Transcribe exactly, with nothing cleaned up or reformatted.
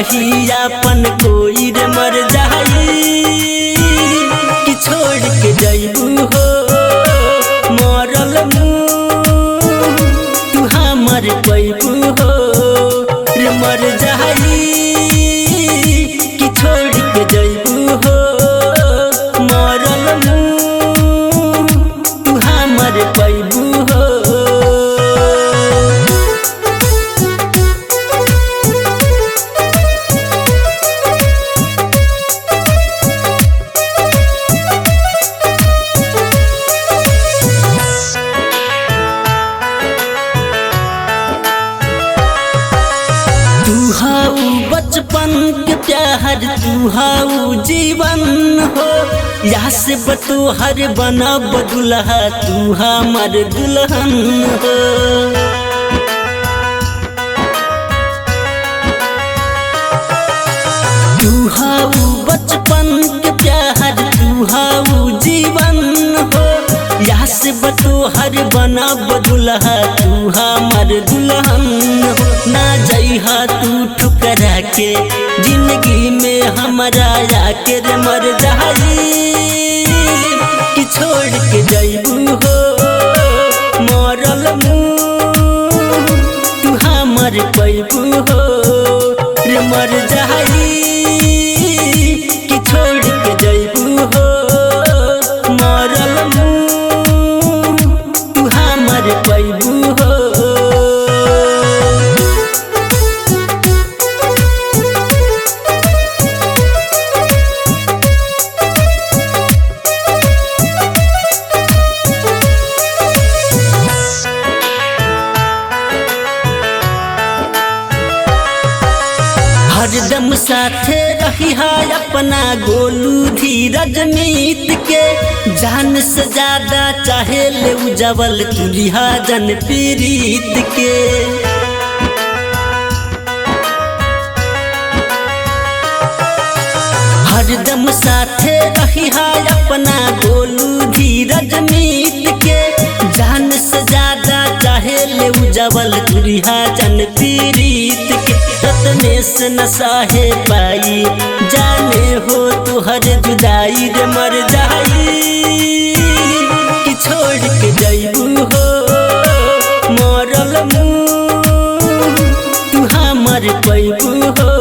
कही अपन कोई रे मर जाई कि छोड़ के जइबू हो मरल मुँह तू हमर पैबू हो रे मर जाई कि छोड़ के जइबू हो मरल मुँह तू हमर पैबू हो। तू हाउ बचपन के प्यार तू हाउ जीवन हो या से बतोहर बना बदुल्हा तू हमर दुल्हन हो। तू हाउ बचपन के प्यार तू हाउ जीवन हो या से बतोहर बना बदुल्हा तू हमर दुल्हन हो। ना जइहा तू ठुकरा के जिंदगी में हमारा आके रे मर जाई कि छोड़ के जइबू हो मरल मुँह तू हमर पैबू हो रे मर जाई कि छोड़ के जइबू हो मरल मुँह तू हमर पैबू हो। हरदम साथे रहिहा अपना गोलू धीरज मीत के जान से ज्यादा चाहे ले उजवल तुरिहा जन पीरीत के। हरदम साथे रहिहा अपना गोलू धीरज मीत के जान से ज्यादा चाहे ले उजवल तुरिहा जन पीरीत के। रत्नेश न सहे पाई जाने हो तुहर जुदाई रे मर जाई कि छोड़ के जइबू हो मरल मुँह तू हमर पैबू हो